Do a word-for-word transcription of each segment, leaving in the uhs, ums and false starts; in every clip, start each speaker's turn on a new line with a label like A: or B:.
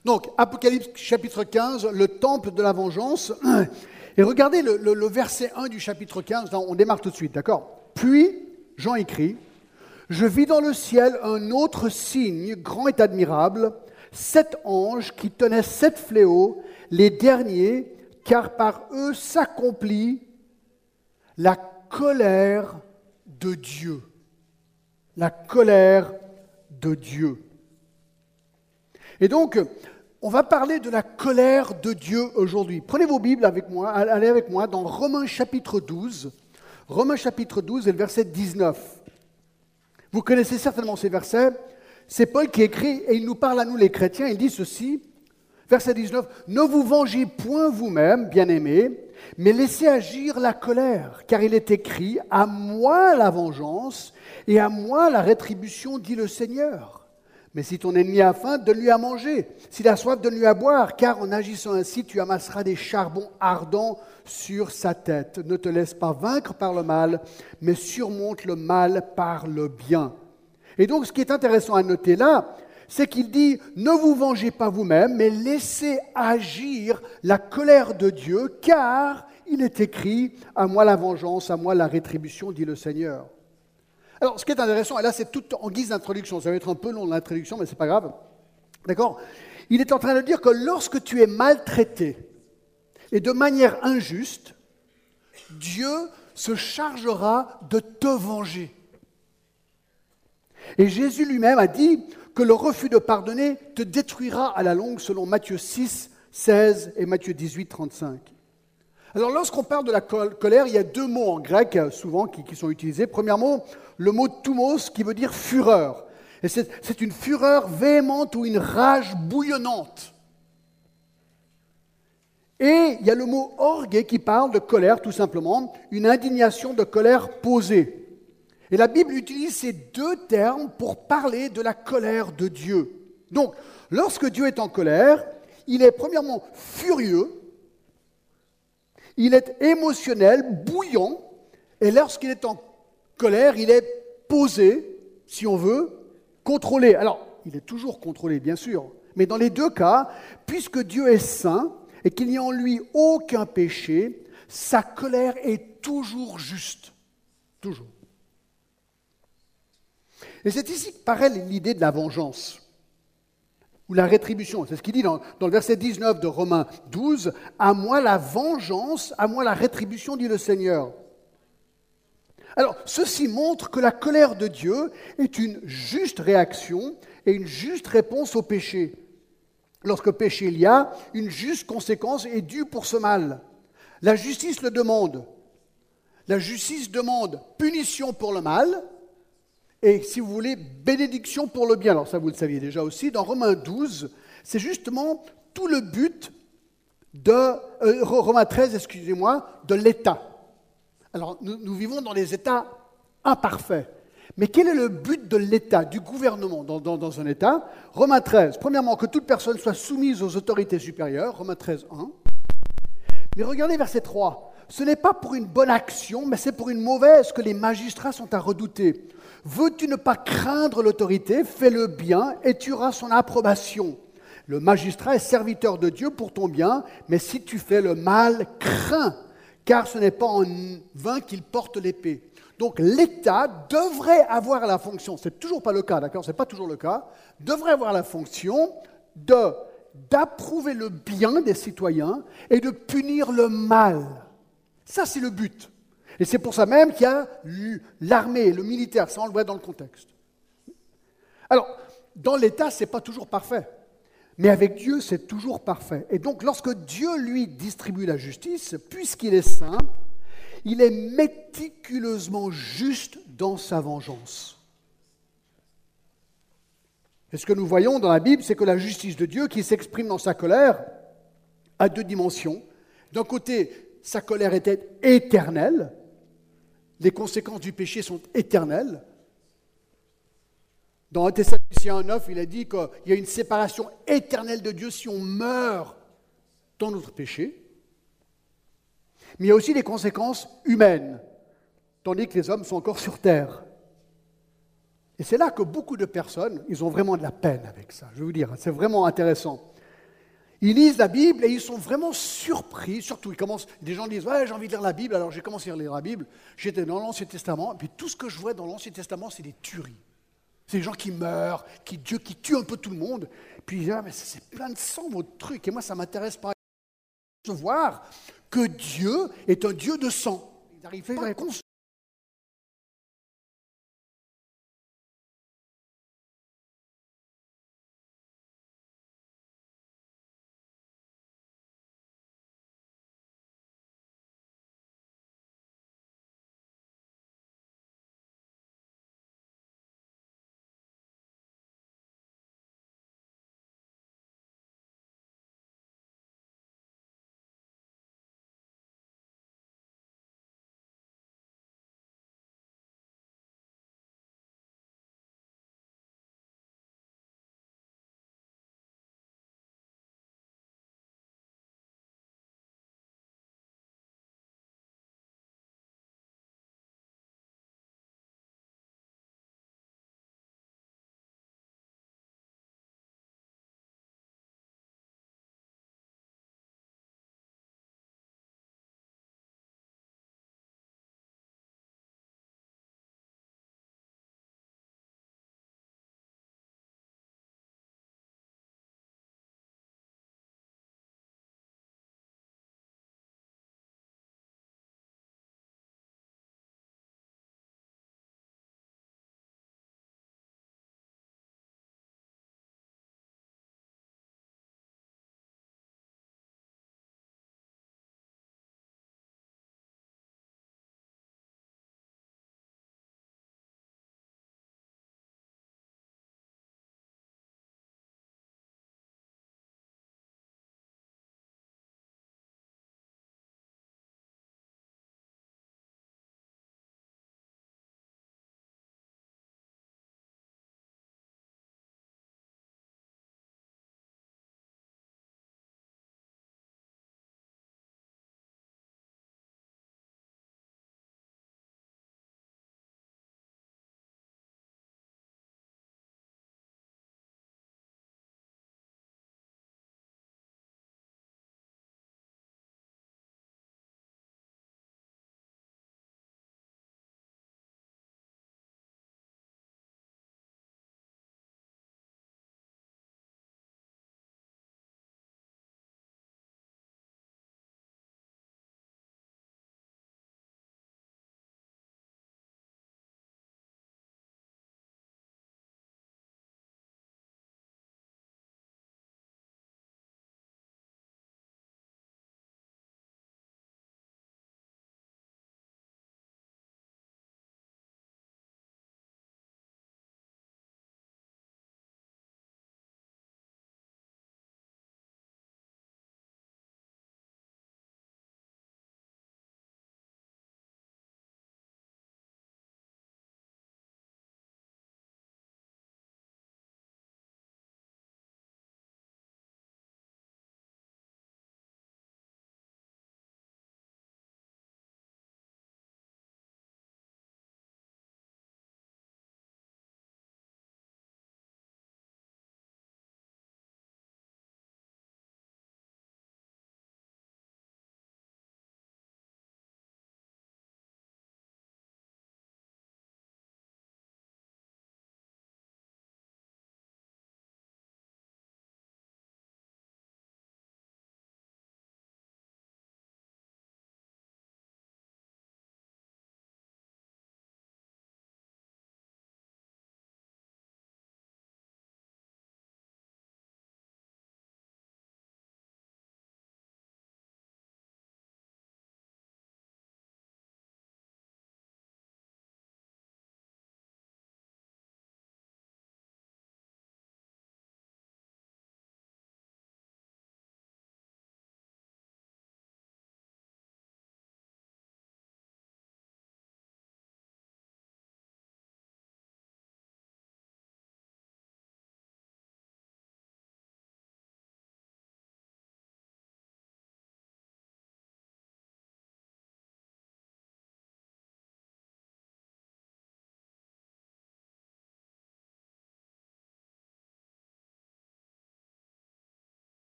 A: Donc, Apocalypse chapitre quinze, le temple de la vengeance. Et regardez le, le, le verset un du chapitre quinze, on démarre tout de suite, d'accord ? Puis, Jean écrit, « Je vis dans le ciel un autre signe, grand et admirable, sept anges qui tenaient sept fléaux, les derniers, car par eux s'accomplit la colère de Dieu. » La colère de Dieu. Et donc, on va parler de la colère de Dieu aujourd'hui. Prenez vos Bibles avec moi, allez avec moi dans Romains chapitre douze. Romains chapitre douze et le verset dix-neuf. Vous connaissez certainement ces versets. C'est Paul qui écrit et il nous parle à nous les chrétiens. Il dit ceci, verset dix-neuf, « Ne vous vengez point vous-même, bien-aimés, mais laissez agir la colère, car il est écrit, « À moi la vengeance et à moi la rétribution, dit le Seigneur. » Mais si ton ennemi a faim, donne-lui à manger. S'il a soif, donne-lui à boire, car en agissant ainsi, tu amasseras des charbons ardents sur sa tête. Ne te laisse pas vaincre par le mal, mais surmonte le mal par le bien. Et donc, ce qui est intéressant à noter là, c'est qu'il dit, ne vous vengez pas vous-même, mais laissez agir la colère de Dieu, car il est écrit, à moi la vengeance, à moi la rétribution, dit le Seigneur. Alors, ce qui est intéressant, et là c'est tout en guise d'introduction, ça va être un peu long l'introduction, mais ce n'est pas grave, d'accord ? Il est en train de dire que lorsque tu es maltraité et de manière injuste, Dieu se chargera de te venger. Et Jésus lui-même a dit que le refus de pardonner te détruira à la longue, selon Matthieu six, seize et Matthieu dix-huit, trente-cinq. Alors, lorsqu'on parle de la colère, il y a deux mots en grec, souvent, qui, qui sont utilisés. Premièrement, le mot « thumos » qui veut dire « fureur ». Et c'est, c'est une fureur véhémente ou une rage bouillonnante. Et il y a le mot « orgue » qui parle de colère, tout simplement, une indignation de colère posée. Et la Bible utilise ces deux termes pour parler de la colère de Dieu. Donc, lorsque Dieu est en colère, il est premièrement furieux, il est émotionnel, bouillant, et lorsqu'il est en colère, il est posé, si on veut, contrôlé. Alors, il est toujours contrôlé, bien sûr, mais dans les deux cas, puisque Dieu est saint et qu'il n'y a en lui aucun péché, sa colère est toujours juste. Toujours. Et c'est ici que paraît l'idée de la vengeance, ou la rétribution. C'est ce qu'il dit dans, dans le verset dix-neuf de Romains douze, « À moi la vengeance, à moi la rétribution, dit le Seigneur. » Alors, ceci montre que la colère de Dieu est une juste réaction et une juste réponse au péché. Lorsque péché il y a, une juste conséquence est due pour ce mal. La justice le demande. La justice demande punition pour le mal et, si vous voulez, bénédiction pour le bien. Alors ça, vous le saviez déjà aussi. Dans Romains douze, c'est justement tout le but de... Euh, Romains treize, excusez-moi, de l'État. Alors, nous, nous vivons dans des États imparfaits. Mais quel est le but de l'État, du gouvernement dans, dans, dans un État ? Romains treize, premièrement, que toute personne soit soumise aux autorités supérieures. Romains treize, un. Mais regardez verset trois. Ce n'est pas pour une bonne action, mais c'est pour une mauvaise que les magistrats sont à redouter. Veux-tu ne pas craindre l'autorité ? Fais le bien et tu auras son approbation. Le magistrat est serviteur de Dieu pour ton bien, mais si tu fais le mal, crains, car ce n'est pas en vain qu'il porte l'épée. Donc l'État devrait avoir la fonction, c'est toujours pas le cas, d'accord, c'est pas toujours le cas, devrait avoir la fonction de, d'approuver le bien des citoyens et de punir le mal. Ça, c'est le but. Et c'est pour ça même qu'il y a l'armée, le militaire, ça on le voit dans le contexte. Alors, dans l'État, c'est pas toujours parfait. Mais avec Dieu, c'est toujours parfait. Et donc, lorsque Dieu, lui, distribue la justice, puisqu'il est saint, il est méticuleusement juste dans sa vengeance. Et ce que nous voyons dans la Bible, c'est que la justice de Dieu, qui s'exprime dans sa colère, a deux dimensions. D'un côté, sa colère était éternelle. Les conséquences du péché sont éternelles. Dans un Thessaloniciens neuf, il a dit qu'il y a une séparation éternelle de Dieu si on meurt dans notre péché. Mais il y a aussi des conséquences humaines, tandis que les hommes sont encore sur terre. Et c'est là que beaucoup de personnes, ils ont vraiment de la peine avec ça. Je vais vous dire, c'est vraiment intéressant. Ils lisent la Bible et ils sont vraiment surpris, surtout ils commencent, des gens disent « Ouais, j'ai envie de lire la Bible », alors j'ai commencé à lire la Bible, j'étais dans l'Ancien Testament, et puis tout ce que je vois dans l'Ancien Testament, c'est des tueries. C'est des gens qui meurent, qui, Dieu qui tue un peu tout le monde, puis ils disent « Ah, mais c'est plein de sang, votre truc », et moi ça m'intéresse pas de voir que Dieu est un Dieu de sang. Ils n'arrivent pas à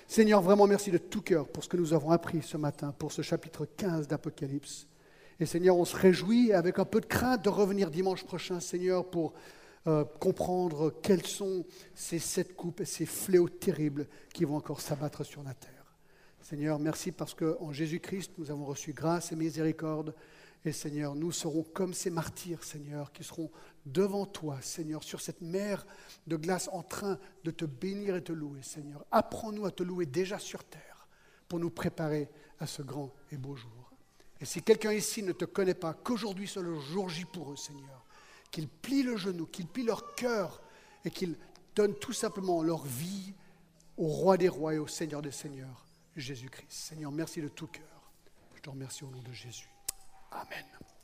A: Seigneur, vraiment merci de tout cœur pour ce que nous avons appris ce matin, pour ce chapitre quinze d'Apocalypse. Et Seigneur, on se réjouit avec un peu de crainte de revenir dimanche prochain, Seigneur, pour euh, comprendre quelles sont ces sept coupes et ces fléaux terribles qui vont encore s'abattre sur la terre. Seigneur, merci parce qu'en Jésus-Christ, nous avons reçu grâce et miséricorde. Et Seigneur, nous serons comme ces martyrs, Seigneur, qui seront devant toi, Seigneur, sur cette mer de glace en train de te bénir et te louer, Seigneur. Apprends-nous à te louer déjà sur terre pour nous préparer à ce grand et beau jour. Et si quelqu'un ici ne te connaît pas, qu'aujourd'hui soit le jour J pour eux, Seigneur, qu'ils plient le genou, qu'ils plient leur cœur et qu'ils donnent tout simplement leur vie au Roi des rois et au Seigneur des seigneurs, Jésus-Christ. Seigneur, merci de tout cœur. Je te remercie au nom de Jésus. Amen.